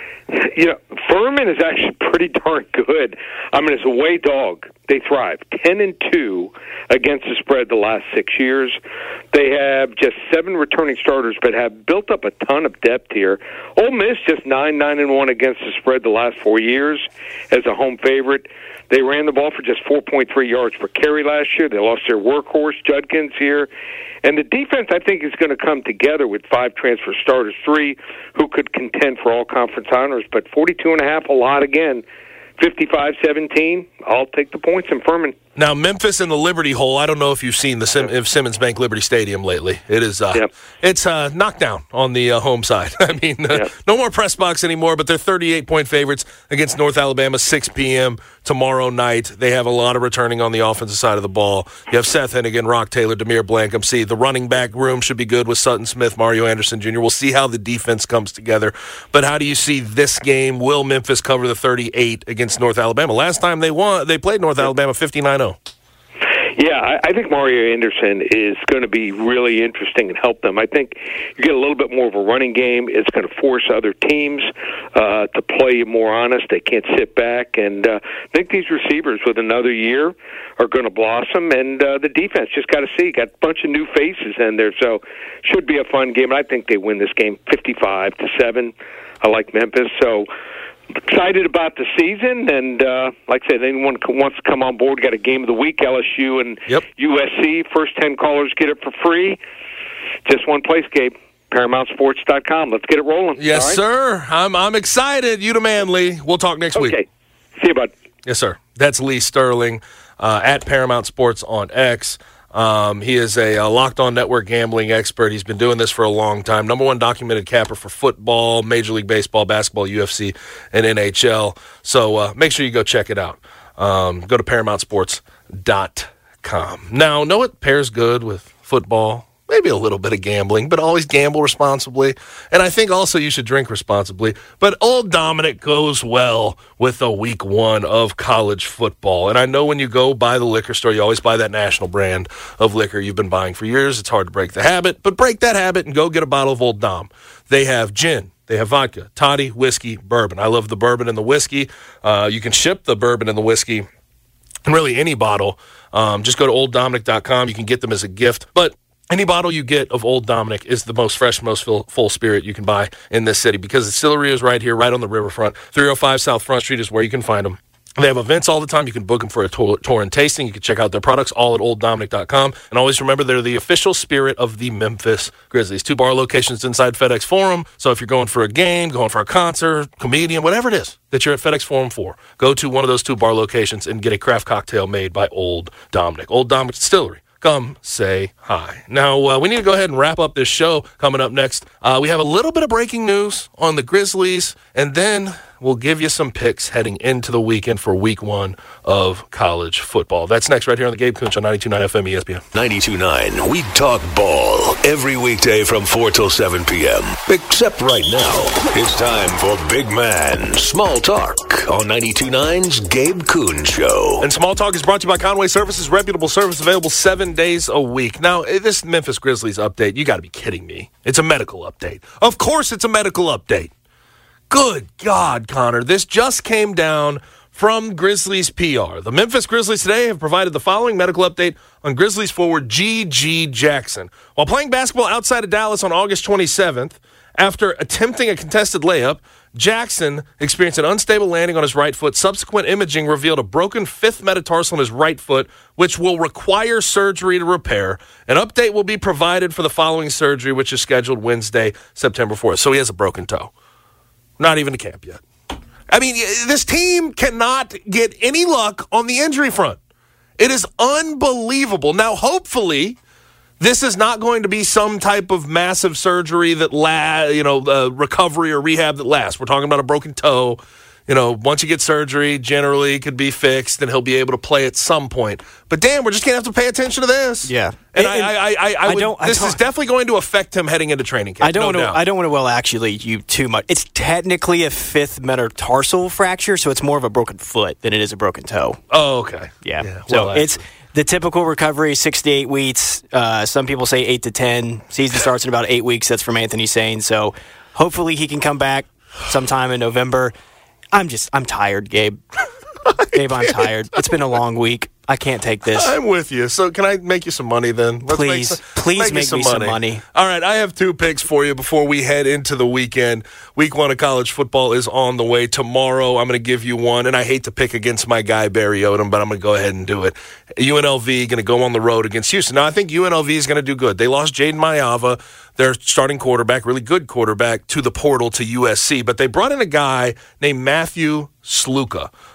you know, Furman is actually pretty darn good. I mean, as a away dog, they thrive. Ten and two against the spread the last six years. They have just seven returning starters, but have built up a ton of depth here. Ole Miss just nine nine and one against the spread the last four years as a home favorite. They ran the ball for just four point three yards per carry last year. They lost their workhorse, Judkins, here. And the defense, I think, is going to come together with five transfer starters, three who could contend for all conference honors. But forty-two and a half, a lot again. fifty-five seventeen, I'll take the points in Furman. Now, Memphis in the Liberty Hole. I don't know if you've seen the Sim- if Simmons Bank Liberty Stadium lately. It is uh, yep. it's uh, knockdown on the uh, home side. I mean, uh, yep. no more press box anymore, but they're thirty-eight point favorites against North Alabama, six p.m. tomorrow night. They have a lot of returning on the offensive side of the ball. You have Seth Hennigan, Rock Taylor, Demir Blankham. See, the running back room should be good with Sutton Smith, Mario Anderson Junior We'll see how the defense comes together. But how do you see this game? Will Memphis cover the thirty-eight against North Alabama? Last time they won, they played North Alabama fifty-nine oh. Yeah, I, I think Mario Anderson is going to be really interesting and help them. I think you get a little bit more of a running game. It's going to force other teams uh, to play more honest. They can't sit back. And uh, I think these receivers with another year are going to blossom. And uh, the defense, just got to see, got a bunch of new faces in there. So should be a fun game. And I think they win this game fifty-five to seven. I like Memphis. So excited about the season, and uh, like I said, anyone wants to come on board, got a game of the week, L S U and yep. U S C. First ten callers get it for free. Just one place, Gabe. Paramount Sports dot com. Let's get it rolling. Yes, right? sir. I'm I'm excited. You the man, Lee. We'll talk next okay. week. Okay. See you, bud. Yes, sir. That's Lee Sterling uh, at Paramount Sports on X. Um, he is a, a locked-on network gambling expert. He's been doing this for a long time. Number one documented capper for football, Major League Baseball, basketball, U F C, and N H L. So uh, make sure you go check it out. Um, go to Paramount Sports dot com. Now, know what pairs good with football? Maybe a little bit of gambling, but always gamble responsibly. And I think also you should drink responsibly. But Old Dominick goes well with the week one of college football. And I know when you go buy the liquor store, you always buy that national brand of liquor you've been buying for years. It's hard to break the habit, but break that habit and go get a bottle of Old Dom. They have gin. They have vodka, toddy, whiskey, bourbon. I love the bourbon and the whiskey. Uh, you can ship the bourbon and the whiskey and really any bottle. Um, just go to old dominick dot com. You can get them as a gift. But any bottle you get of Old Dominick is the most fresh, most full, full spirit you can buy in this city because the distillery is right here, right on the riverfront. three oh five South Front Street is where you can find them. They have events all the time. You can book them for a tour, tour and tasting. You can check out their products all at old dominick dot com. And always remember, they're the official spirit of the Memphis Grizzlies. Two bar locations inside FedEx Forum. So if you're going for a game, going for a concert, comedian, whatever it is that you're at FedEx Forum for, go to one of those two bar locations and get a craft cocktail made by Old Dominick. Old Dominick Distillery. Come say hi. Now, uh, we need to go ahead and wrap up this show. Coming up next, uh, we have a little bit of breaking news on the Grizzlies, and then we'll give you some picks heading into the weekend for week one of college football. That's next right here on the Gabe Kunch on ninety-two point nine F M E S P N. ninety-two point nine, we talk ball every weekday from four till seven p.m. Except right now, it's time for Big Man Small Talk on ninety-two point nine's Gabe Kunch Show. And Small Talk is brought to you by Conway Services, reputable service available seven days a week. Now, this Memphis Grizzlies update, you got to be kidding me. It's a medical update. Of course it's a medical update. Good God, Connor. This just came down from Grizzlies P R. The Memphis Grizzlies today have provided the following medical update on Grizzlies forward G G Jackson. While playing basketball outside of Dallas on August twenty-seventh, after attempting a contested layup, Jackson experienced an unstable landing on his right foot. Subsequent imaging revealed a broken fifth metatarsal in his right foot, which will require surgery to repair. An update will be provided for the following surgery, which is scheduled Wednesday, September fourth. So he has a broken toe. Not even to camp yet. I mean, this team cannot get any luck on the injury front. It is unbelievable. Now, hopefully, this is not going to be some type of massive surgery that, la- you know, uh, recovery or rehab that lasts. We're talking about a broken toe. You know, once you get surgery, generally it could be fixed and he'll be able to play at some point. But damn, we're just going to have to pay attention to this. Yeah. And, and I, I, I, I, I, would, don't, I this don't, is definitely going to affect him heading into training camp. I don't no want to. doubt. I don't want to well actually you too much. It's technically a fifth metatarsal fracture, so it's more of a broken foot than it is a broken toe. Oh, okay. Yeah. yeah so well, it's the typical recovery, six to eight weeks. Uh, some people say eight to ten. Season starts in about eight weeks. That's from Anthony Sane. So hopefully he can come back sometime in November. I'm just, I'm tired, Gabe. Gabe, I'm tired. It's been a long week. I can't take this. I'm with you. So can I make you some money then? Let's please, make some, please make, make some me money. some money. All right, I have two picks for you before we head into the weekend. Week one of college football is on the way tomorrow. I'm going to give you one, and I hate to pick against my guy Barry Odom, but I'm going to go ahead and do it. U N L V going to go on the road against Houston. Now, I think U N L V is going to do good. They lost Jaden Mayava, their starting quarterback, really good quarterback, to the portal to U S C, but they brought in a guy named Matthew Sluka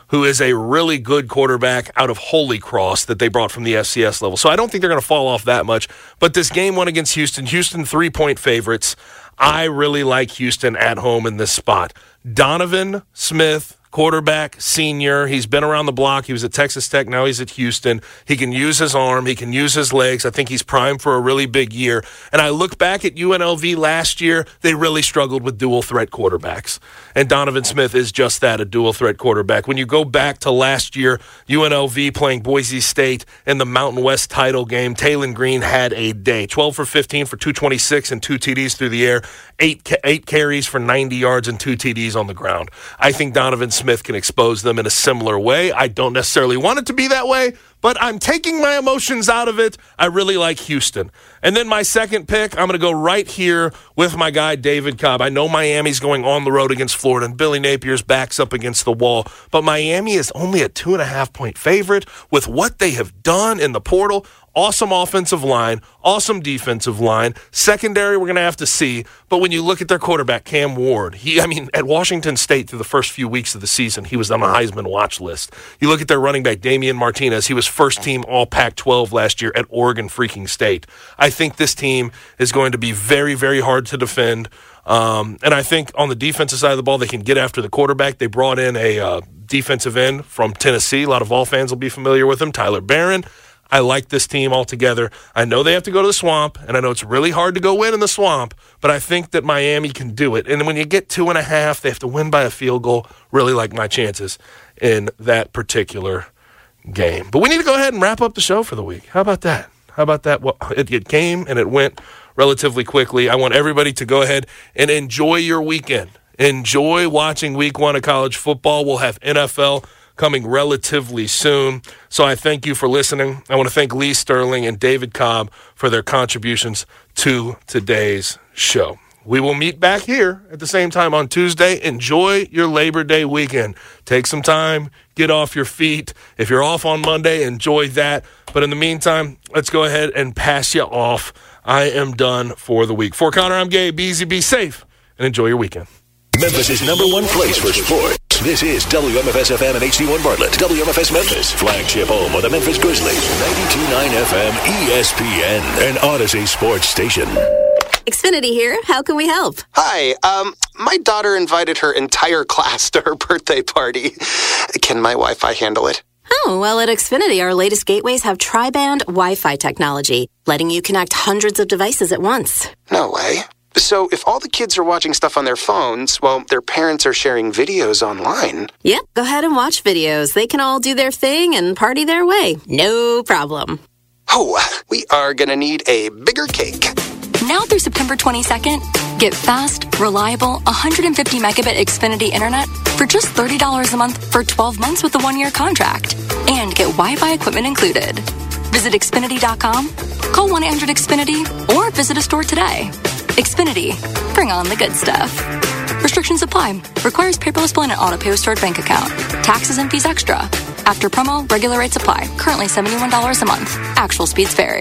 who is a really good quarterback out of Holy Cross that they brought from the F C S level. So I don't think they're going to fall off that much. But this game one against Houston, Houston three-point favorites. I really like Houston at home in this spot. Donovan Smith, quarterback, senior. He's been around the block. He was at Texas Tech. Now he's at Houston. He can use his arm. He can use his legs. I think he's primed for a really big year. And I look back at U N L V last year, they really struggled with dual threat quarterbacks. And Donovan Smith is just that, a dual threat quarterback. When you go back to last year, U N L V playing Boise State in the Mountain West title game, Taylon Green had a day. twelve for fifteen for two twenty-six and two T Ds through the air, eight, eight carries for ninety yards and two T Ds on the ground. I think Donovan Smith Smith can expose them in a similar way. I don't necessarily want it to be that way, but I'm taking my emotions out of it. I really like Houston. And then my second pick, I'm going to go right here with my guy, David Cobb. I know Miami's going on the road against Florida, and Billy Napier's back's up against the wall, but Miami is only a two and a half point favorite with what they have done in the portal. Awesome offensive line, awesome defensive line. Secondary, we're going to have to see. But when you look at their quarterback, Cam Ward, he, I mean, at Washington State through the first few weeks of the season, he was on the Heisman watch list. You look at their running back, Damian Martinez, he was first team all Pac twelve last year at Oregon freaking State. I think this team is going to be very, very hard to defend. Um, and I think on the defensive side of the ball, they can get after the quarterback. They brought in a uh, defensive end from Tennessee. A lot of Vol fans will be familiar with him, Tyler Barron. I like this team altogether. I know they have to go to the Swamp, and I know it's really hard to go win in the Swamp, but I think that Miami can do it. And when you get two and a half, they have to win by a field goal. Really like my chances in that particular game. But we need to go ahead and wrap up the show for the week. How about that? How about that? Well, it, it came and it went relatively quickly. I want everybody to go ahead and enjoy your weekend. Enjoy watching week one of college football. We'll have N F L coming relatively soon. So I thank you for listening. I want to thank Lee Sterling and David Cobb for their contributions to today's show. We will meet back here at the same time on Tuesday. Enjoy your Labor Day weekend. Take some time, get off your feet. If you're off on Monday, enjoy that. But in the meantime, let's go ahead and pass you off. I am done for the week. For Connor, I'm Gabe. Be easy, be safe, and enjoy your weekend. Memphis' number one place for sports. This is W M F S F M and H D one Bartlett. W M F S Memphis, flagship home of the Memphis Grizzlies. ninety-two point nine F M E S P N, an Odyssey sports station. Xfinity here. How can we help? Hi. Um, my daughter invited her entire class to her birthday party. Can my Wi-Fi handle it? Oh, well, at Xfinity, our latest gateways have tri-band Wi-Fi technology, letting you connect hundreds of devices at once. No way. So if all the kids are watching stuff on their phones, well, their parents are sharing videos online. Yep, go ahead and watch videos. They can all do their thing and party their way. No problem. Oh, we are going to need a bigger cake. Now through September twenty-second, get fast, reliable, one hundred fifty megabit Xfinity internet for just thirty dollars a month for twelve months with a one-year contract. And get Wi-Fi equipment included. Visit Xfinity dot com, call one eight hundred X Finity, or visit a store today. Xfinity. Bring on the good stuff. Restrictions apply. Requires paperless bill and an auto-pay with stored bank account. Taxes and fees extra. After promo, regular rates apply. Currently seventy-one dollars a month. Actual speeds vary.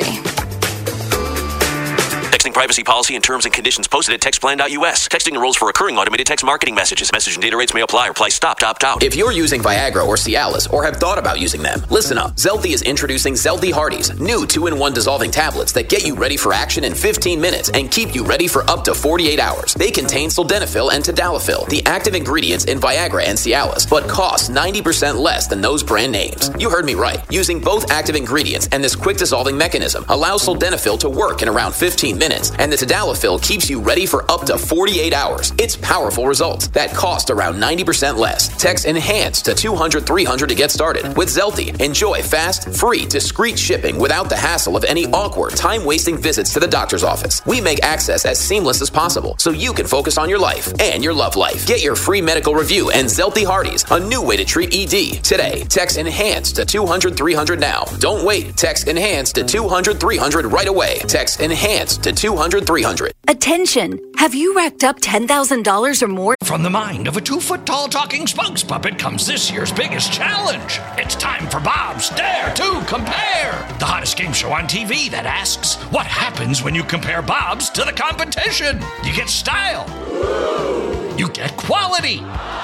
Texting privacy policy and terms and conditions posted at text plan dot U S. Texting enrolls for recurring automated text marketing messages. Message and data rates may apply. Reply stop to opt out. If you're using Viagra or Cialis or have thought about using them, listen up. Zelty is introducing Zelty Hardies, new two in one dissolving tablets that get you ready for action in fifteen minutes and keep you ready for up to forty-eight hours. They contain sildenafil and tadalafil, the active ingredients in Viagra and Cialis, but cost ninety percent less than those brand names. You heard me right. Using both active ingredients and this quick dissolving mechanism allows sildenafil to work in around fifteen minutes, and the tadalafil keeps you ready for up to forty-eight hours. It's powerful results that cost around ninety percent less. Text ENHANCE to two hundred three hundred to get started. With Zelty, enjoy fast, free, discreet shipping without the hassle of any awkward, time-wasting visits to the doctor's office. We make access as seamless as possible so you can focus on your life and your love life. Get your free medical review and Zelty Hardies, a new way to treat E D. Today, text ENHANCE to two hundred three hundred now. Don't wait. Text ENHANCE to two hundred three hundred right away. Text ENHANCE to two hundred three hundred. Attention! Have you racked up ten thousand dollars or more? From the mind of a two-foot-tall talking spokes puppet comes this year's biggest challenge. It's time for Bob's Dare to Compare, the hottest game show on T V that asks, what happens when you compare Bob's to the competition? You get style. You get quality.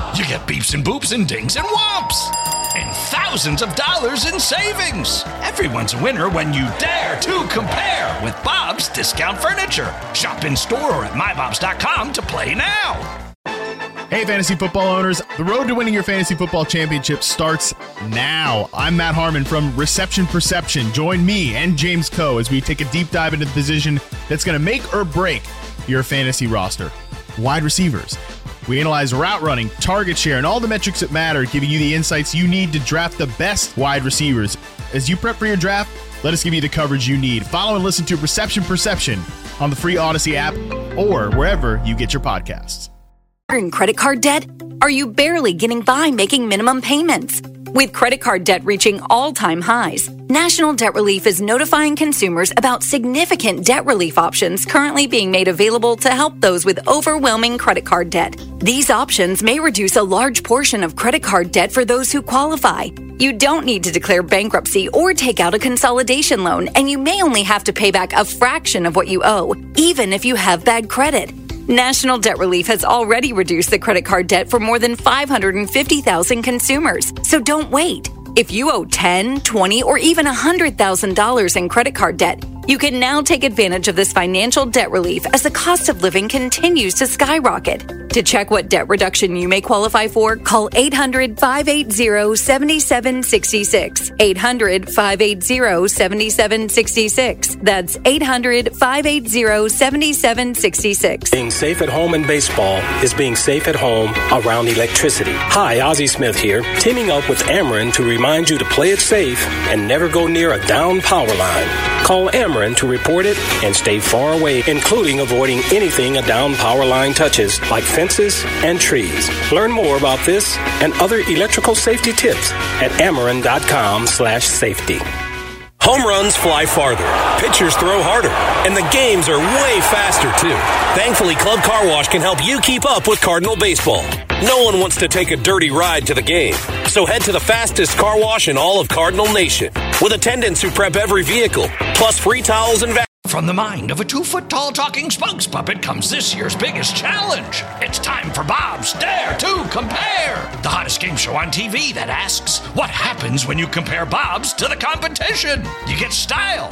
You get beeps and boops and dings and whomps. And thousands of dollars in savings. Everyone's a winner when you dare to compare with Bob's Discount Furniture. Shop in store or at my bobs dot com to play now. Hey, fantasy football owners, the road to winning your fantasy football championship starts now. I'm Matt Harmon from Reception Perception. Join me and James Coe as we take a deep dive into the position that's going to make or break your fantasy roster. Wide receivers. We analyze route running, target share, and all the metrics that matter, giving you the insights you need to draft the best wide receivers. As you prep for your draft, let us give you the coverage you need. Follow and listen to Reception Perception on the free Odyssey app or wherever you get your podcasts. In credit card debt? Are you barely getting by making minimum payments? With credit card debt reaching all-time highs, National Debt Relief is notifying consumers about significant debt relief options currently being made available to help those with overwhelming credit card debt. These options may reduce a large portion of credit card debt for those who qualify. You don't need to declare bankruptcy or take out a consolidation loan, and you may only have to pay back a fraction of what you owe, even if you have bad credit. National Debt Relief has already reduced the credit card debt for more than five hundred fifty thousand consumers, so don't wait. If you owe ten thousand dollars, twenty thousand dollars, or even one hundred thousand dollars in credit card debt, you can now take advantage of this financial debt relief as the cost of living continues to skyrocket. To check what debt reduction you may qualify for, call eight hundred, five eight zero, seven seven six six. eight hundred, five eight zero, seven seven six six. That's eight hundred, five eight zero, seven seven six six. Being safe at home in baseball is being safe at home around electricity. Hi, Ozzie Smith here, teaming up with Ameren to remind you to play it safe and never go near a down power line. Call Ameren to report it and stay far away, including avoiding anything a down power line touches, like fences and trees. Learn more about this and other electrical safety tips at Ameren.com slash safety. Home runs fly farther, pitchers throw harder, and the games are way faster, too. Thankfully, Club Car Wash can help you keep up with Cardinal baseball. No one wants to take a dirty ride to the game, so head to the fastest car wash in all of Cardinal Nation, with attendants who prep every vehicle, plus free towels and vacuums. From the mind of a two-foot-tall talking spokes puppet comes this year's biggest challenge. It's time for Bob's Dare to Compare, the hottest game show on T V that asks, what happens when you compare Bob's to the competition? You get style.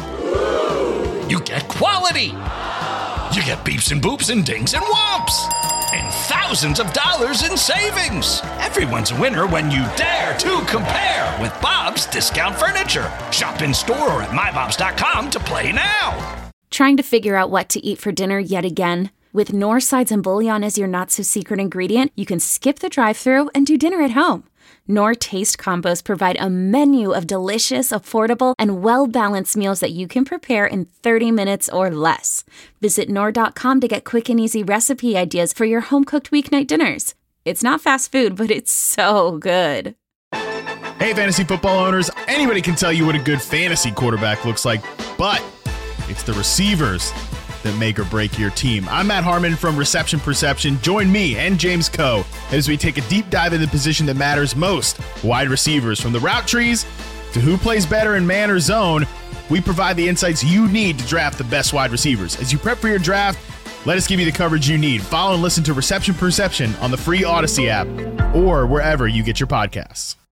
You get quality. You get beeps and boops and dings and whomps. And thousands of dollars in savings. Everyone's a winner when you dare to compare with Bob's Discount Furniture. Shop in store or at my bobs dot com to play now. Trying to figure out what to eat for dinner yet again? With Knorr sides and bouillon as your not-so-secret ingredient, you can skip the drive-thru and do dinner at home. Knorr Taste Combos provide a menu of delicious, affordable, and well-balanced meals that you can prepare in thirty minutes or less. Visit Knorr dot com to get quick and easy recipe ideas for your home-cooked weeknight dinners. It's not fast food, but it's so good. Hey, fantasy football owners, anybody can tell you what a good fantasy quarterback looks like, but it's the receivers that make or break your team. I'm Matt Harmon from Reception Perception. Join me and James Coe as we take a deep dive into the position that matters most, wide receivers. From the route trees to who plays better in man or zone, we provide the insights you need to draft the best wide receivers. As you prep for your draft, let us give you the coverage you need. Follow and listen to Reception Perception on the free Odyssey app or wherever you get your podcasts.